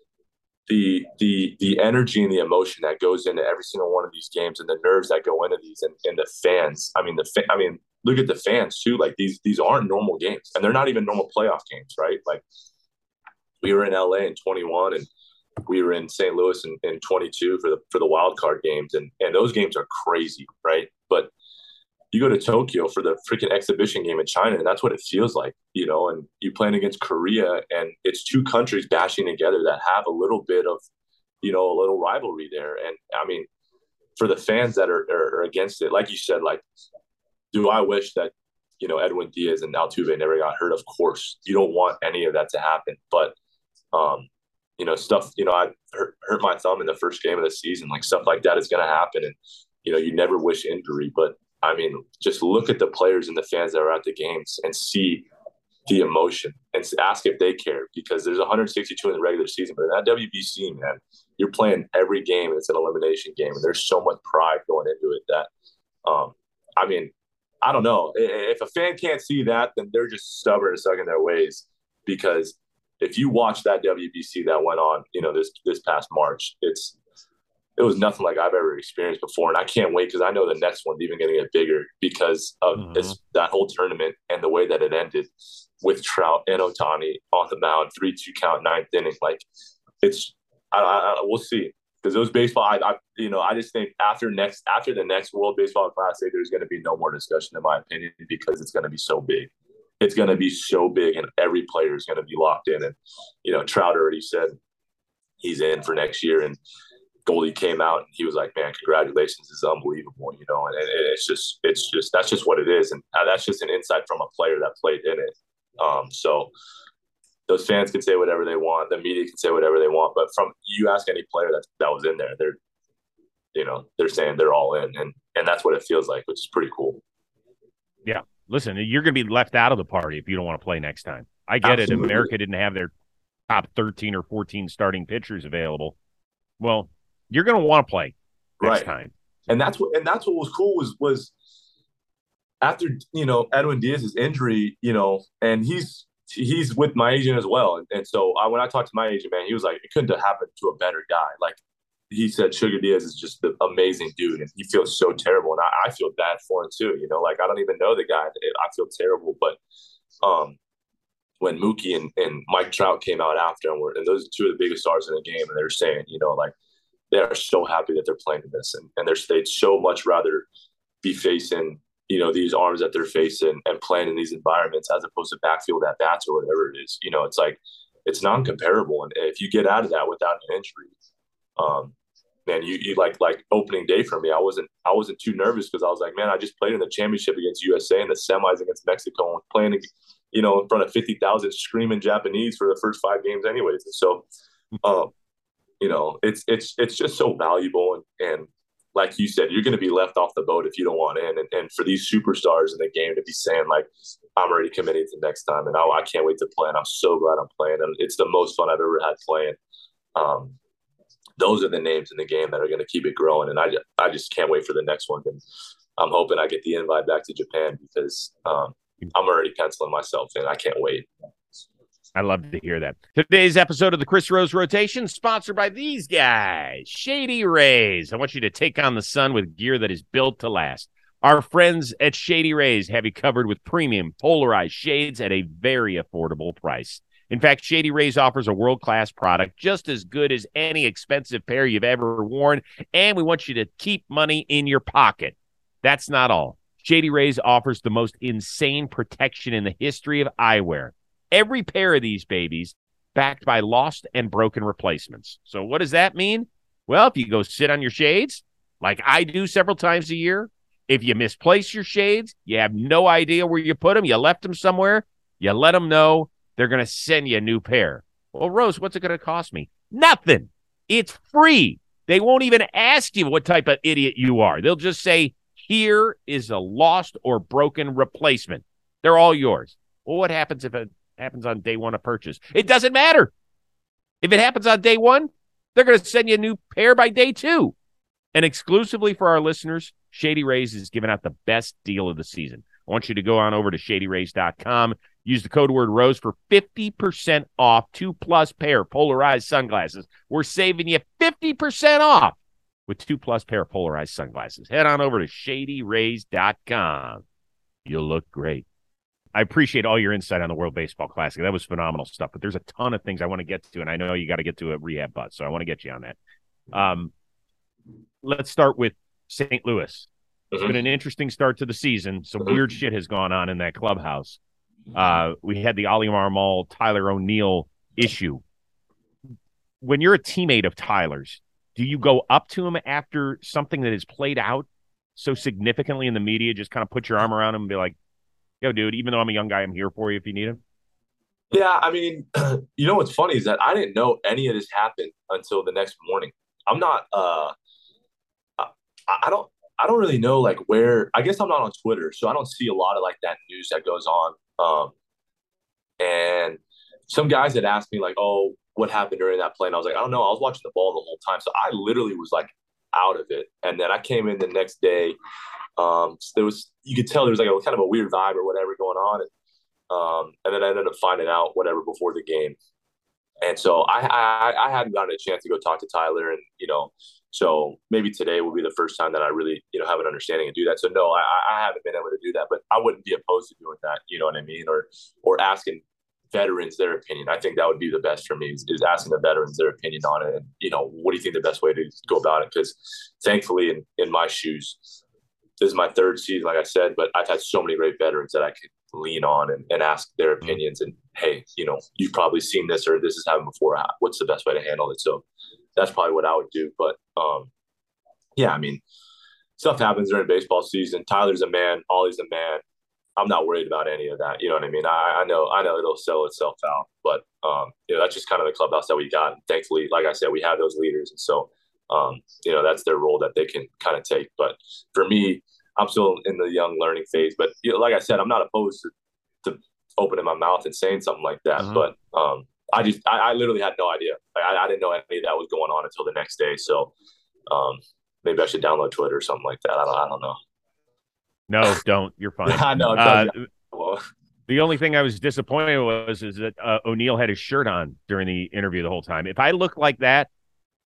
Speaker 2: the the the energy and the emotion that goes into every single one of these games, and the nerves that go into these, and, and the fans. I mean, the fa- I mean, look at the fans too. Like these these aren't normal games, and they're not even normal playoff games, right? Like we were in L A in twenty-one, and we were in Saint Louis in, in twenty-two for the for the wild card games, and and those games are crazy, right? But you go to Tokyo for the freaking exhibition game in China, and that's what it feels like, you know, and you playing against Korea, and it's two countries bashing together that have a little bit of, you know, a little rivalry there. And I mean, for the fans that are, are, are against it, like you said, like, do I wish that, you know, Edwin Diaz and Altuve never got hurt? Of course, you don't want any of that to happen. But, um, you know, stuff, you know, I hurt, hurt my thumb in the first game of the season, like stuff like that is going to happen. And, you know, you never wish injury, but I mean, just look at the players and the fans that are at the games and see the emotion and ask if they care, because there's one hundred sixty-two in the regular season, but in that W B C, man, you're playing every game and it's an elimination game, and there's so much pride going into it that, um, I mean, I don't know. If a fan can't see that, then they're just stubborn and stuck in their ways, because if you watch that W B C that went on, you know, this this past March, it's it was nothing like I've ever experienced before. And I can't wait, because I know the next one's even going to get bigger because of mm-hmm. this, that whole tournament and the way that it ended with Trout and Ohtani on the mound, three two count, ninth inning. Like, it's, I, I, we'll see. Because those baseball, I, I, you know, I just think after next, after the next World Baseball Classic, there's going to be no more discussion, in my opinion, because it's going to be so big. It's going to be so big, and every player is going to be locked in. And, you know, Trout already said he's in for next year, and Goldie came out and he was like, man, congratulations, this is unbelievable, you know. And it's just, it's just, that's just what it is. And that's just an insight from a player that played in it. Um, so those fans can say whatever they want. The media can say whatever they want. But from, you ask any player that, that was in there, they're, you know, they're saying they're all in. And, and that's what it feels like, which is pretty cool.
Speaker 3: Yeah. Listen, you're going to be left out of the party if you don't want to play next time. I get Absolutely. It. America didn't have their top thirteen or fourteen starting pitchers available. Well, you're going to want to play next right. time.
Speaker 2: And that's what, and that's what was cool was, was after, you know, Edwin Diaz's injury, you know, and he's, he's with my agent as well. And, and so I, when I talked to my agent, man, he was like, it couldn't have happened to a better guy. Like, he said Sugar Diaz is just an amazing dude, and he feels so terrible, and I, I feel bad for him too. You know, like I don't even know the guy. I feel terrible, but um, when Mookie and, and Mike Trout came out after, and, were, and those are two of the biggest stars in the game, and they're saying, you know, like they are so happy that they're playing in this, and, and they're they'd so much rather be facing, you know, these arms that they're facing and playing in these environments as opposed to backfield at bats or whatever it is. You know, it's like it's non-comparable, and if you get out of that without an injury, um, man, you, you like like opening day for me. I wasn't I wasn't too nervous because I was like, man, I just played in the championship against U S A and the semis against Mexico and playing, you know, in front of fifty thousand screaming Japanese for the first five games, anyways. And so, um, you know, it's it's it's just so valuable, and and like you said, you're going to be left off the boat if you don't want in. And, and for these superstars in the game to be saying like, I'm already committed to next time, and I, I can't wait to play. And I'm so glad I'm playing, and it's the most fun I've ever had playing. Um, those are the names in the game that are going to keep it growing. And I, I just can't wait for the next one. And I'm hoping I get the invite back to Japan because um, I'm already penciling myself in. I can't wait.
Speaker 3: I love to hear that. Today's episode of the Chris Rose Rotation sponsored by these guys, Shady Rays. I want you to take on the sun with gear that is built to last. Our friends at Shady Rays have you covered with premium polarized shades at a very affordable price. In fact, Shady Rays offers a world-class product just as good as any expensive pair you've ever worn, and we want you to keep money in your pocket. That's not all. Shady Rays offers the most insane protection in the history of eyewear. Every pair of these babies backed by lost and broken replacements. So what does that mean? Well, if you go sit on your shades, like I do several times a year, if you misplace your shades, you have no idea where you put them, you left them somewhere, you let them know. They're going to send you a new pair. Well, Rose, what's it going to cost me? Nothing. It's free. They won't even ask you what type of idiot you are. They'll just say, here is a lost or broken replacement. They're all yours. Well, what happens if it happens on day one of purchase? It doesn't matter. If it happens on day one, they're going to send you a new pair by day two. And exclusively for our listeners, Shady Rays is giving out the best deal of the season. I want you to go on over to shady rays dot com. Use the code word ROSE for fifty percent off two-plus pair polarized sunglasses. We're saving you fifty percent off with two-plus pair polarized sunglasses. Head on over to shady rays dot com. You'll look great. I appreciate all your insight on the World Baseball Classic. That was phenomenal stuff, but there's a ton of things I want to get to, and I know you got to get to a rehab bus, so I want to get you on that. Um, let's start with Saint Louis. It's been an interesting start to the season. Some weird shit has gone on in that clubhouse. Uh, we had the Oli Marmol, Tyler O'Neill issue. When you're a teammate of Tyler's, do you go up to him after something that is played out so significantly in the media, just kind of put your arm around him and be like, yo, dude, even though I'm a young guy, I'm here for you if you need him?
Speaker 2: Yeah, I mean, you know what's funny is that I didn't know any of this happened until the next morning. I'm not uh, – I, I don't – I don't really know like where, I guess I'm not on Twitter, so I don't see a lot of like that news that goes on. Um, and some guys had asked me like, oh, what happened during that play? And I was like, I don't know. I was watching the ball the whole time. So I literally was like out of it. And then I came in the next day. Um, so there was, you could tell there was like a kind of a weird vibe or whatever going on. And, um, and then I ended up finding out whatever before the game. And so I, I, I hadn't gotten a chance to go talk to Tyler, and, you know, so maybe today will be the first time that I really, you know, have an understanding and do that. So no, I, I haven't been able to do that, but I wouldn't be opposed to doing that. You know what I mean? Or, or asking veterans their opinion. I think that would be the best for me is, is asking the veterans their opinion on it. And, you know, what do you think the best way to go about it? Because thankfully in, in my shoes, this is my third season, like I said, but I've had so many great veterans that I could lean on and, and ask their opinions. And, hey, you know, you've probably seen this or this has happened before. What's the best way to handle it? So that's probably what I would do. But, um, yeah, I mean, stuff happens during baseball season. Tyler's a man. Ollie's a man. I'm not worried about any of that. You know what I mean? I, I know I know it'll sell itself out. But, um, you know, that's just kind of the clubhouse that we got. And thankfully, like I said, we have those leaders. And so, um, you know, that's their role that they can kind of take. But for me, I'm still in the young learning phase. But, you know, like I said, I'm not opposed to, to opening my mouth and saying something like that. Uh-huh. But um, I just I, I literally had no idea. I, I didn't know any of that was going on until the next day. So um, maybe I should download Twitter or something like that. I don't I don't know.
Speaker 3: No, don't. You're fine.
Speaker 2: I know.
Speaker 3: Uh, the only thing I was disappointed was is that uh, O'Neill had his shirt on during the interview the whole time. If I look like that,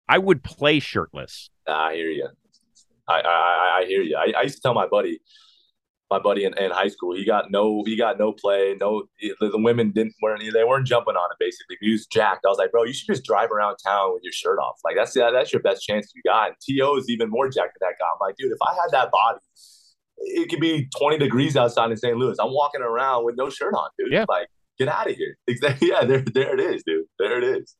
Speaker 3: I would play shirtless.
Speaker 2: I hear you. I I, I hear you. I, I used to tell my buddy, my buddy in, in high school, he got no he got no play. No, the, the women didn't weren't they weren't jumping on it. Basically, he was jacked. I was like, bro, you should just drive around town with your shirt off. Like that's that's your best chance you got. And T O is even more jacked than that guy. I'm like, dude, if I had that body, it could be twenty degrees outside in Saint Louis. I'm walking around with no shirt on, dude.
Speaker 3: Yeah.
Speaker 2: Like, get out of here. Exactly. Yeah, there, there it is, dude. There it is.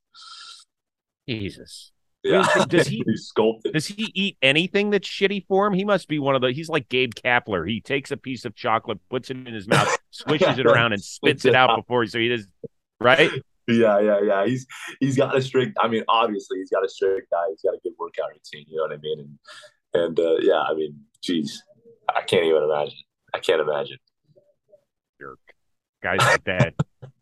Speaker 3: Jesus.
Speaker 2: Yeah.
Speaker 3: Does he
Speaker 2: sculpted?
Speaker 3: Does he eat anything that's shitty for him? He must be one of the. He's like Gabe Kapler. He takes a piece of chocolate, puts it in his mouth, swishes it around, and spits it out before he. So he does, right?
Speaker 2: Yeah, yeah, yeah. He's he's got a strict. I mean, obviously, he's got a strict diet. He's got a good workout routine. You know what I mean? And and uh, yeah, I mean, geez, I can't even imagine. I can't imagine.
Speaker 3: Jerk. Guys like that.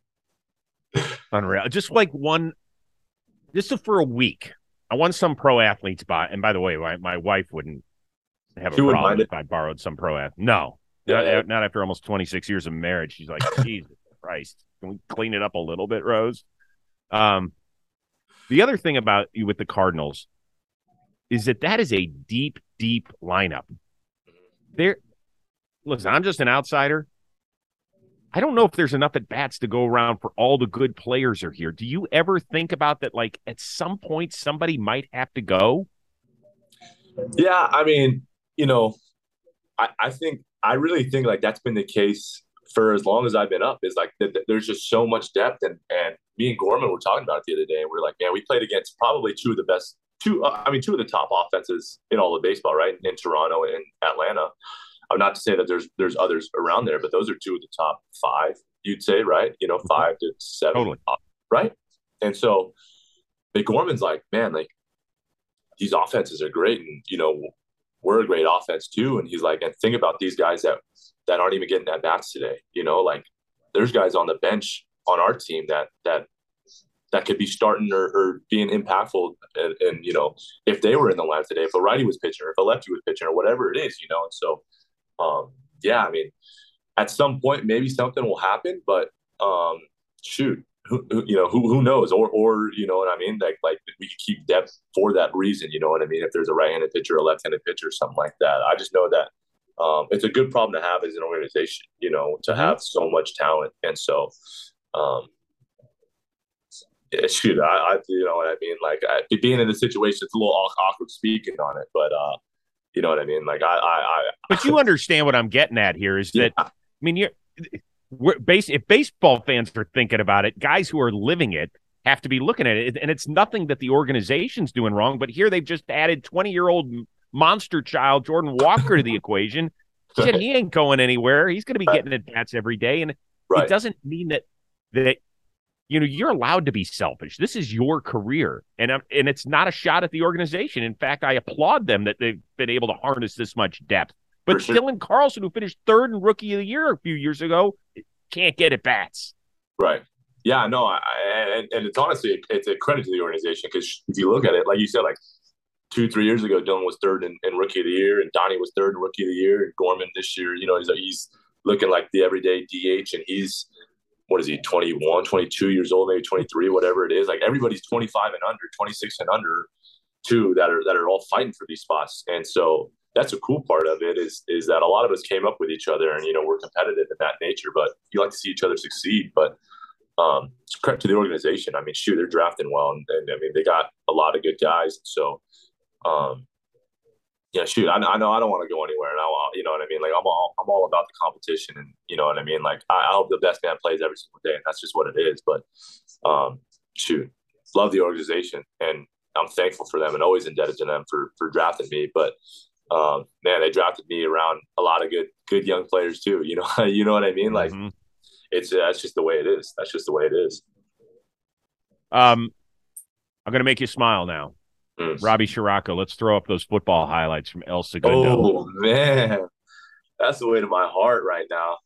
Speaker 3: Unreal. Just like one, just for a week. I won some pro athletes by, and by the way, my, my wife wouldn't have a
Speaker 2: She wouldn't
Speaker 3: problem
Speaker 2: mind
Speaker 3: if I borrowed some pro athlete. No,
Speaker 2: Yeah,
Speaker 3: not,
Speaker 2: yeah.
Speaker 3: not after almost twenty-six years of marriage. She's like, Jesus Christ, can we clean it up a little bit, Rose? Um, the other thing about you with the Cardinals is that that is a deep, deep lineup. There, listen, I'm just an outsider. I don't know if there's enough at bats to go around for all the good players are here. Do you ever think about that? Like at some point, somebody might have to go.
Speaker 2: Yeah, I mean, you know, I, I think I really think like that's been the case for as long as I've been up. Is like th- th- there's just so much depth, and and me and Gorman were talking about it the other day, and we are like, man, we played against probably two of the best, two, uh, I mean, two of the top offenses in all of baseball, right? In Toronto and Atlanta. I'm not to say that there's there's others around there, but those are two of the top five, you'd say, right? You know, five to seven,
Speaker 3: Totally.
Speaker 2: right? And so, Big Gorman's like, man, like these offenses are great, and you know, we're a great offense too. And he's like, and think about these guys that that aren't even getting at bats today. You know, like there's guys on the bench on our team that that that could be starting or, or being impactful. And, and you know, if they were in the lineup today, if a righty was pitching or if a lefty was pitching or whatever it is, you know, and so. Um, yeah, I mean, at some point, maybe something will happen, but um, shoot, who, who, you know, who who knows? Or or you know what I mean? Like like we could keep depth for that reason. You know what I mean? If there's a right-handed pitcher, a left-handed pitcher, something like that. I just know that um, it's a good problem to have as an organization. You know, to have so much talent, and so. Um, yeah, shoot, I, I, you know what I mean? Like I, being in the situation, it's a little awkward speaking on it, but uh, you know what I mean? Like I, I, I
Speaker 3: But you understand what I'm getting at here is that,
Speaker 2: Yeah.
Speaker 3: I mean, you're we're base, if baseball fans are thinking about it, guys who are living it have to be looking at it. And it's nothing that the organization's doing wrong, but here they've just added twenty-year-old monster child Jordan Walker to the equation. He said he ain't going anywhere. He's going to be getting at bats every day. And
Speaker 2: right.
Speaker 3: it doesn't mean that, that, you know, you're allowed to be selfish. This is your career, and I'm, and it's not a shot at the organization. In fact, I applaud them that they've been able to harness this much depth. But
Speaker 2: sure.
Speaker 3: Dylan Carlson, who finished third in Rookie of the Year a few years ago, can't get at bats.
Speaker 2: Right. Yeah, no, I, and, and it's honestly, it's a credit to the organization because if you look at it, like you said, like two, three years ago, Dylan was third in, in Rookie of the Year, and Donnie was third in Rookie of the Year, and Gorman this year, you know, he's, he's looking like the everyday D H, and he's, what is he, twenty-one, twenty-two years old, maybe twenty-three, whatever it is. Like everybody's twenty-five and under, twenty-six and under, too, that are that are all fighting for these spots. And so that's a cool part of it is is that a lot of us came up with each other, and you know we're competitive in that nature. But you like to see each other succeed. But um, it's credit to the organization. I mean, shoot, they're drafting well, and, and I mean they got a lot of good guys. So, um, yeah, shoot, I, I know I don't want to go anywhere, and I, you know what I mean. Like I'm all I'm all about the competition, and you know what I mean. Like I, I hope the best man plays every single day, and that's just what it is. But um, shoot, love the organization, and I'm thankful for them, and always indebted to them for for drafting me. But um, man, they drafted me around a lot of good good young players too. You know, you know what I mean. Like
Speaker 3: Mm-hmm.
Speaker 2: it's uh, that's just the way it is. That's just the way it is.
Speaker 3: Um, I'm going to make you smile now.
Speaker 2: Mm.
Speaker 3: Robbie Scirocco, let's throw up those football highlights from El Segundo.
Speaker 2: Oh man, that's the way to my heart right now.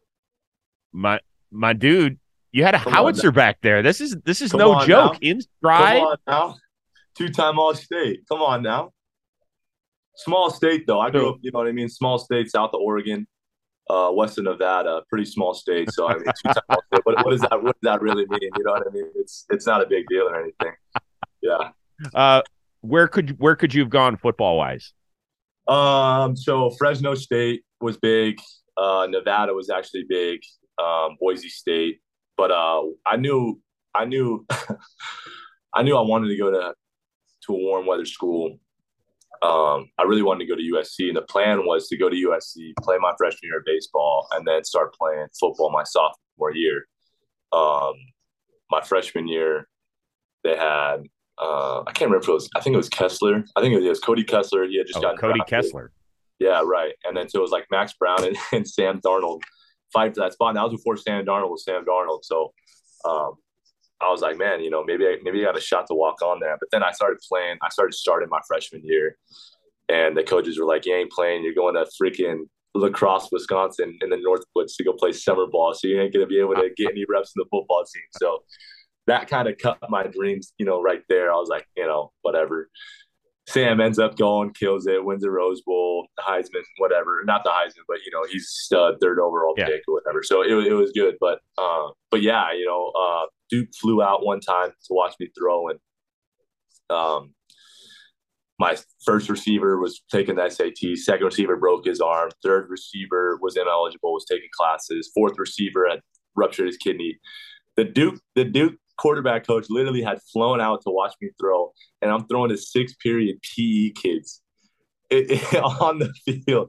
Speaker 3: My my dude, you had a
Speaker 2: Come
Speaker 3: howitzer back there. This is this is
Speaker 2: Come
Speaker 3: no
Speaker 2: on
Speaker 3: joke.
Speaker 2: now.
Speaker 3: In
Speaker 2: Come
Speaker 3: stride.
Speaker 2: on now, two-time All-State. Come on now. Small state though. I grew up, you know what I mean. Small state, south of Oregon, uh, west of Nevada. Pretty small state. So I mean, two-time All-State. What, what does that What does that really mean? You know what I mean? It's it's not a big deal or anything. Yeah.
Speaker 3: Uh, Where could where could you have gone football wise?
Speaker 2: Um, so Fresno State was big. Uh, Nevada was actually big. Um, Boise State, but uh, I knew I knew I knew I wanted to go to to a warm weather school. Um, I really wanted to go to U S C, and the plan was to go to U S C, play my freshman year of baseball, and then start playing football my sophomore year. Um, my freshman year, they had uh, I can't remember if it was I think it was Kessler. I think it was, it was Cody Kessler. He had just
Speaker 3: oh,
Speaker 2: gotten
Speaker 3: Cody
Speaker 2: drafted.
Speaker 3: Kessler.
Speaker 2: Yeah, right. And then so it was like Max Brown and, and Sam Darnold fight for that spot. And that was before Sam Darnold was Sam Darnold. So um, I was like, man, you know, maybe I, maybe I got a shot to walk on there. But then I started playing. I started starting my freshman year, and the coaches were like, "You ain't playing. You're going to freaking La Crosse, Wisconsin, in the Northwoods to go play summer ball. So you ain't gonna be able to get any reps in the football team." So that kind of cut my dreams, you know, right there. I was like, you know, whatever. Sam ends up going, kills it, wins a Rose Bowl, Heisman, whatever. Not the Heisman, but you know, he's stud, third overall
Speaker 3: yeah.
Speaker 2: pick or whatever. So it, it was good. But uh, but yeah, you know, uh, Duke flew out one time to watch me throw, and um, my first receiver was taking the S A T. Second receiver broke his arm. Third receiver was ineligible, was taking classes. Fourth receiver had ruptured his kidney. The Duke, the Duke quarterback coach literally had flown out to watch me throw, and I'm throwing to six period P E kids it, it, on the field.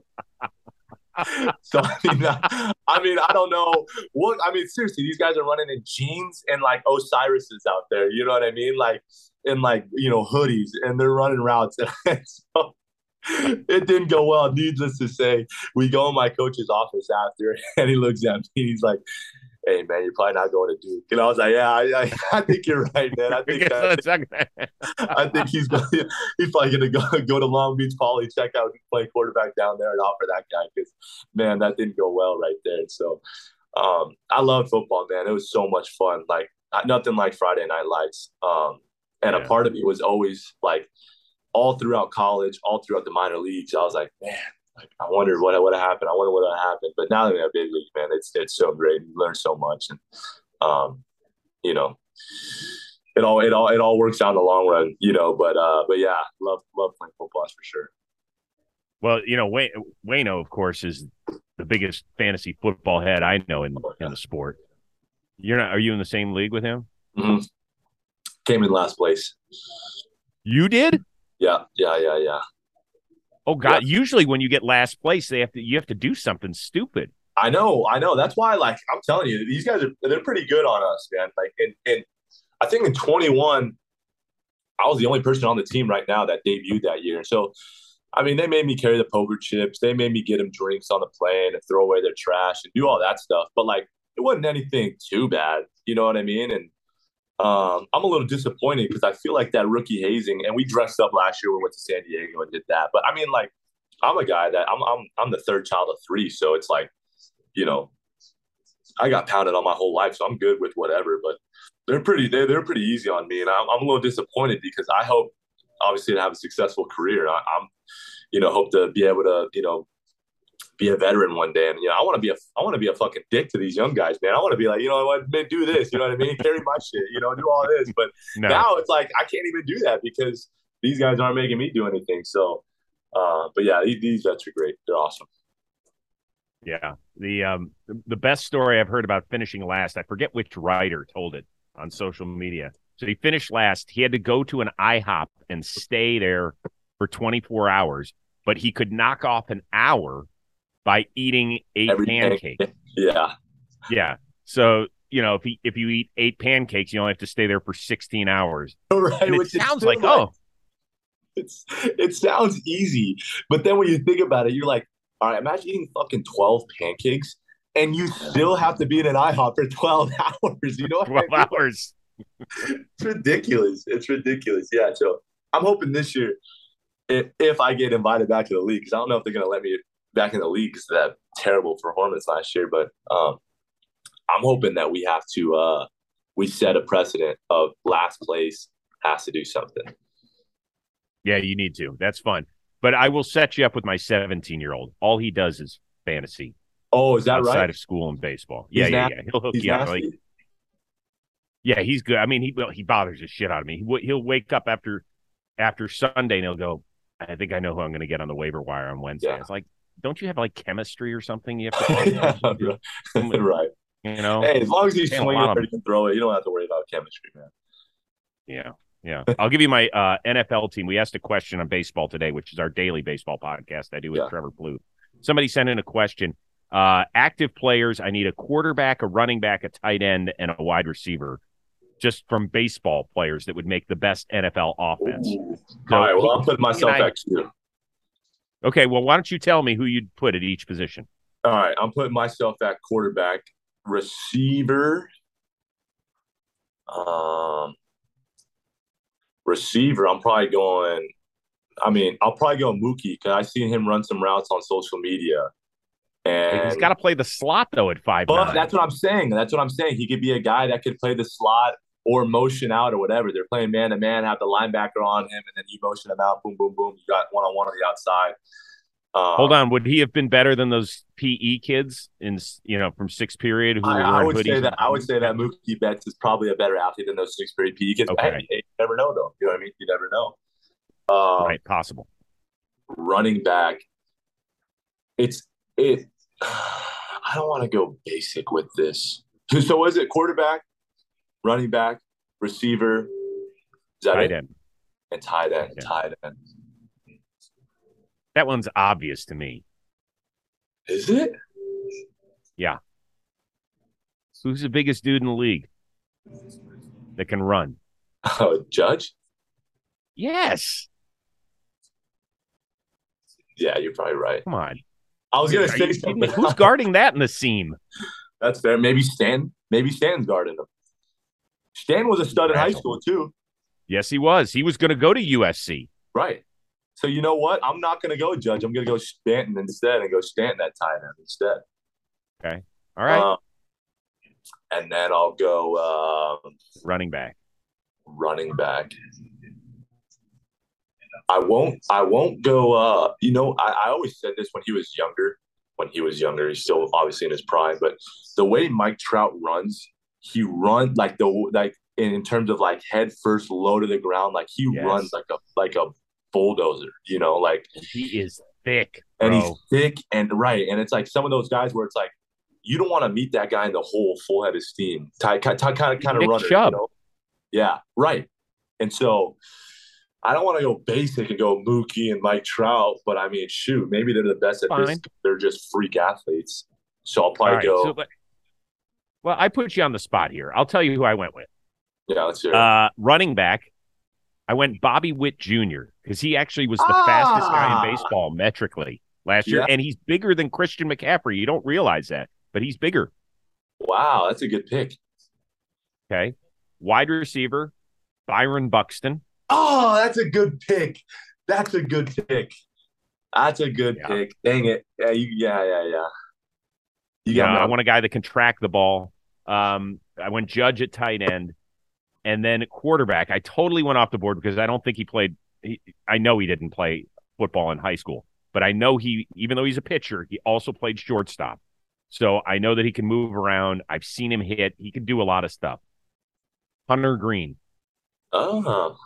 Speaker 2: So I mean, I, I mean, I don't know what. I mean, seriously, these guys are running in jeans and like Osiris's out there. You know what I mean? Like in like you know hoodies, and they're running routes. And so it didn't go well. Needless to say, we go in my coach's office after, and he looks at me. He's like, "Hey man, you're probably not going to Duke." And I was like, "Yeah, I, I, I think you're right, man. I think that, I think he's gonna, he's probably gonna go go to Long Beach Poly, check out play quarterback down there, and offer that guy because man, that didn't go well right there." So um, I love football, man. It was so much fun. Like nothing like Friday Night Lights. Um, and yeah. a part of me was always like all throughout college, all throughout the minor leagues. I was like, man. Like, I wondered what would have happened. I wonder what would have happened. But now that we have big league, man, it's it's so great. You learn so much, and um, you know, it all it all it all works out in the long run, you know. But uh, but yeah, love love playing football, that's for sure.
Speaker 3: Well, you know, Wayne, Wayno, of course, is the biggest fantasy football head I know in in the sport. You're not? Are you in the same league with him?
Speaker 2: Mm-hmm. Came in last place.
Speaker 3: You did?
Speaker 2: Yeah, yeah, yeah, yeah.
Speaker 3: Oh God!
Speaker 2: Yeah.
Speaker 3: Usually, when you get last place, they have to you have to do something stupid.
Speaker 2: I know, I know. That's why, like, I'm telling you, these guys are they're pretty good on us, man. Like, and and I think in twenty-one, I was the only person on the team right now that debuted that year. So, I mean, they made me carry the poker chips. They made me get them drinks on the plane and throw away their trash and do all that stuff. But like, it wasn't anything too bad. You know what I mean? And Um, I'm a little disappointed because I feel like that rookie hazing, and we dressed up last year. We went to San Diego and did that. But I mean, like, I'm a guy that I'm I'm I'm the third child of three, so it's like, you know, I got pounded on my whole life, so I'm good with whatever. But they're pretty they're they're pretty easy on me, and I'm I'm a little disappointed because I hope obviously to have a successful career. I, I'm, you know, hope to be able to you know. be a veteran one day, and you know I want to be a I want to be a fucking dick to these young guys, man. I want to be like, you know what, man, do this, you know what I mean, carry my shit, you know, do all this. But no. Now it's like I can't even do that because these guys aren't making me do anything. So, uh, but yeah, these, these vets are great. They're awesome.
Speaker 3: Yeah, the um the best story I've heard about finishing last, I forget which writer told it on social media. So he finished last. He had to go to an IHOP and stay there for twenty-four hours, but he could knock off an hour by eating eight Every pancakes.
Speaker 2: Pancake. Yeah.
Speaker 3: Yeah. So, you know, if he, if you eat eight pancakes, you only have to stay there for sixteen hours.
Speaker 2: Right.
Speaker 3: And it sounds like, like, oh.
Speaker 2: It's, it sounds easy. But then when you think about it, you're like, all right, imagine eating fucking twelve pancakes and you still have to be in an IHOP for twelve hours. You know what
Speaker 3: twelve
Speaker 2: I mean?
Speaker 3: hours.
Speaker 2: It's ridiculous. It's ridiculous. Yeah. So I'm hoping this year, if, if I get invited back to the league, because I don't know if they're going to let me back in the league because of that terrible performance last year. But um, I'm hoping that we have to uh, we set a precedent of last place has to do something.
Speaker 3: Yeah, you need to. That's fun. But I will set you up with my seventeen-year-old. All he does is fantasy.
Speaker 2: Oh, is that
Speaker 3: outside
Speaker 2: right?
Speaker 3: Outside of school and baseball. Yeah,
Speaker 2: he's
Speaker 3: yeah,
Speaker 2: nasty.
Speaker 3: yeah. He'll hook
Speaker 2: he's
Speaker 3: you up. Like, yeah, he's good. I mean, he well, he bothers the shit out of me. He, he'll wake up after after Sunday, and he'll go, I think I know who I'm going to get on the waiver wire on Wednesday.
Speaker 2: Yeah.
Speaker 3: It's like, don't you have like chemistry or something you have to
Speaker 2: yeah, right. right.
Speaker 3: You know?
Speaker 2: Hey, as long as he's
Speaker 3: And a
Speaker 2: swinging
Speaker 3: lot of-
Speaker 2: or he can throw it, you don't have to worry about chemistry, man.
Speaker 3: Yeah. Yeah. I'll give you my uh, N F L team. We asked a question on baseball today, which is our daily baseball podcast I do with
Speaker 2: Yeah.
Speaker 3: Trevor Plouffe. Somebody sent in a question. Uh, active players, I need a quarterback, a running back, a tight end, and a wide receiver. Just from baseball players that would make the best N F L offense.
Speaker 2: Ooh.
Speaker 3: So
Speaker 2: All right, well,
Speaker 3: he-
Speaker 2: I'm putting myself
Speaker 3: he and I-
Speaker 2: at two.
Speaker 3: Okay, well, why don't you tell me who you'd put at each position?
Speaker 2: All right, I'm putting myself at quarterback, receiver, um, receiver. I'm probably going. I mean, I'll probably go Mookie because I've seen him run some routes on social media, and
Speaker 3: He's got to play the slot, though, at five
Speaker 2: But
Speaker 3: nine.
Speaker 2: that's what I'm saying. That's what I'm saying. He could be a guy that could play the slot or motion out or whatever. They're playing man to man, have the linebacker on him, and then you motion him out. Boom, boom, boom. You got one on one on the outside. Um,
Speaker 3: Hold on, would he have been better than those P E kids in you know from sixth period? Who
Speaker 2: I,
Speaker 3: were
Speaker 2: I
Speaker 3: wearing
Speaker 2: would
Speaker 3: hoodies
Speaker 2: say
Speaker 3: and-
Speaker 2: that I would say that Mookie Betts is probably a better athlete than those six period P E kids.
Speaker 3: Okay.
Speaker 2: Hey, you never know though. You know what I mean? You never know. Um,
Speaker 3: Right, possible.
Speaker 2: Running back, it's it. I don't want to go basic with this. So, so is it quarterback, running back, receiver, is that
Speaker 3: Tight
Speaker 2: it?
Speaker 3: end.
Speaker 2: And tight end,
Speaker 3: Yeah.
Speaker 2: tight end.
Speaker 3: That one's obvious to me.
Speaker 2: Is it?
Speaker 3: Yeah. Who's the biggest dude in the league that can run?
Speaker 2: Oh, Judge?
Speaker 3: Yes.
Speaker 2: Yeah, you're probably right.
Speaker 3: Come on.
Speaker 2: I was gonna
Speaker 3: Are
Speaker 2: say
Speaker 3: you kidding me?
Speaker 2: something.
Speaker 3: Who's guarding that in the seam?
Speaker 2: That's fair. Maybe Stan. Maybe Stan's guarding him. Stan was a stud in high
Speaker 3: Fragile.
Speaker 2: school too.
Speaker 3: Yes, he was. He was going to go to U S C.
Speaker 2: Right. So you know what? I'm not gonna go Judge. I'm gonna go Stanton instead and go Stanton at tight end instead.
Speaker 3: All right.
Speaker 2: Um, and then I'll go um,
Speaker 3: Running back.
Speaker 2: running back. I won't. I won't go. Uh, you know, I, I always said this when he was younger. When he was younger, he's still obviously in his prime. But the way Mike Trout runs, he runs like the like in, in terms of like head first, low to the ground. Like he
Speaker 3: Yes.
Speaker 2: runs like a like a bulldozer. You know, like
Speaker 3: He is thick,
Speaker 2: and
Speaker 3: bro.
Speaker 2: he's thick and right. And it's like some of those guys where it's like you don't want to meet that guy in the hole, full head of steam, type kind of kind of kind of
Speaker 3: Nick
Speaker 2: runner.
Speaker 3: Chubb.
Speaker 2: You know? Yeah, right. And so I don't want to go basic and go Mookie and Mike Trout, but I mean, shoot, maybe they're the best at
Speaker 3: Fine.
Speaker 2: this. They're just freak athletes. So I'll
Speaker 3: All
Speaker 2: probably
Speaker 3: right,
Speaker 2: go.
Speaker 3: so, but- well, I put you on the spot here. I'll tell you who I went with.
Speaker 2: yeah, let's hear it.
Speaker 3: Uh, running back, I went Bobby Witt Junior because he actually was the
Speaker 2: Ah!
Speaker 3: fastest guy in baseball metrically last year,
Speaker 2: Yeah.
Speaker 3: and he's bigger than Christian McCaffrey. You don't realize that, but he's bigger.
Speaker 2: Wow, that's a good pick.
Speaker 3: Okay, wide receiver, Byron Buxton.
Speaker 2: Oh, that's a good pick. That's a good pick. That's a good
Speaker 3: Yeah.
Speaker 2: pick. Dang it. Yeah, you, yeah, yeah, yeah. You
Speaker 3: Yeah,
Speaker 2: got me
Speaker 3: I
Speaker 2: on-
Speaker 3: want a guy that can track the ball. Um, I went Judge at tight end, and then quarterback. I totally went off the board because I don't think he played. He, I know he didn't play football in high school, but I know he, even though he's a pitcher, he also played shortstop. So I know that he can move around. I've seen him hit. He can do a lot of stuff. Hunter Green.
Speaker 2: Oh.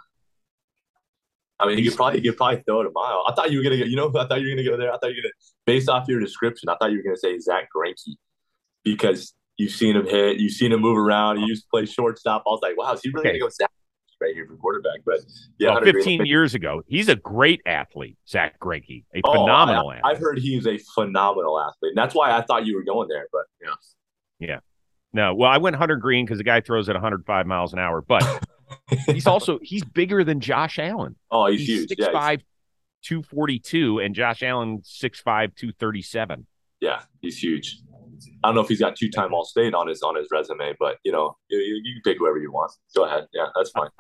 Speaker 2: I mean, you could probably you could probably throw it a mile. I thought you were gonna go. You know, who I thought you were gonna go there. I thought you were gonna, based off your description, I thought you were gonna say Zach Greinke because you've seen him hit, you've seen him move around. He used to play shortstop. I was like, wow, is he really
Speaker 3: Okay.
Speaker 2: gonna go Zach right here for quarterback? But yeah,
Speaker 3: Well,
Speaker 2: Hunter Green-
Speaker 3: fifteen years ago, he's a great athlete, Zach Greinke, a
Speaker 2: Oh,
Speaker 3: phenomenal
Speaker 2: I,
Speaker 3: athlete.
Speaker 2: I've heard he's a phenomenal athlete. And that's why I thought you were going there. But yeah,
Speaker 3: No, well, I went Hunter Green because the guy throws at one hundred five miles an hour, but he's also he's bigger than Josh Allen.
Speaker 2: oh, he's,
Speaker 3: He's
Speaker 2: huge.
Speaker 3: six
Speaker 2: Yeah, he's-
Speaker 3: five, two forty-two, and Josh Allen six five, two thirty-seven.
Speaker 2: yeah, he's huge. I don't know if he's got two time All State on his on his resume, but you know, you, you, you can pick whoever you want. Go ahead. Yeah, that's fine.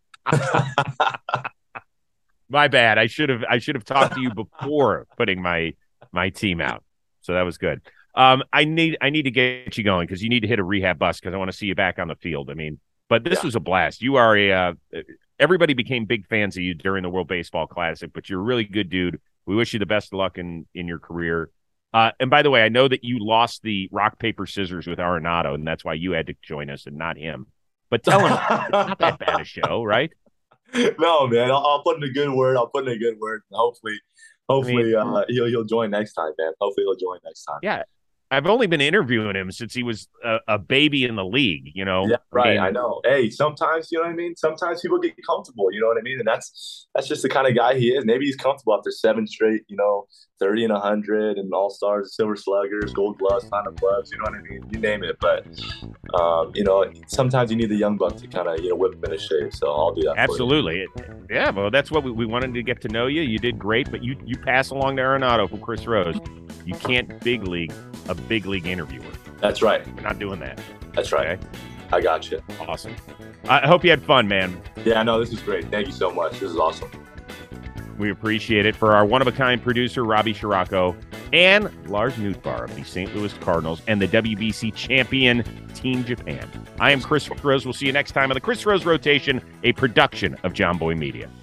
Speaker 3: My bad. I should have I should have talked to you before putting my my team out. So that was good. Um, I need I need to get you going because you need to hit a rehab bus because I want to see you back on the field. I mean, but this
Speaker 2: Yeah.
Speaker 3: was a blast. You are a uh, everybody became big fans of you during the World Baseball Classic, but you're a really good dude. We wish you the best of luck in in your career. Uh, and by the way, I know that you lost the rock paper scissors with Arenado, and that's why you had to join us and not him. But tell him it's not that bad a show, right?
Speaker 2: No, man. I'll, I'll put in a good word. I'll put in a good word. Hopefully, hopefully
Speaker 3: I mean,
Speaker 2: uh, he'll he'll join next time, man. Hopefully he'll join next time.
Speaker 3: Yeah. I've only been interviewing him since he was a, a baby in the league, you know?
Speaker 2: Yeah, right.
Speaker 3: I, mean,
Speaker 2: I know. Hey, sometimes, you know what I mean? Sometimes people get comfortable, you know what I mean? And that's that's just the kind of guy he is. Maybe he's comfortable after seven straight, you know, thirty and one hundred and All-Stars, Silver Sluggers, Gold Gloves, Platinum Gloves, you know what I mean? You name it. But, um, you know, sometimes you need the young buck to kind of, you know, whip him into shape. So I'll do that
Speaker 3: Absolutely. Yeah, well, that's what we, we wanted to get to know you. You did great, but you, you pass along to Arenado from Chris Rose. You can't big league a big league interviewer.
Speaker 2: That's right.
Speaker 3: We're not doing that.
Speaker 2: That's right.
Speaker 3: Okay?
Speaker 2: I got you.
Speaker 3: Awesome. I hope you had fun, man.
Speaker 2: Yeah, no, this is great. Thank you so much. This is awesome.
Speaker 3: We appreciate it. For our one-of-a-kind producer, Robbie Scirocco, and Lars Nootbaar of the Saint Louis Cardinals and the W B C champion Team Japan. I am Chris Rose. We'll see you next time on the Chris Rose Rotation, a production of John Boy Media.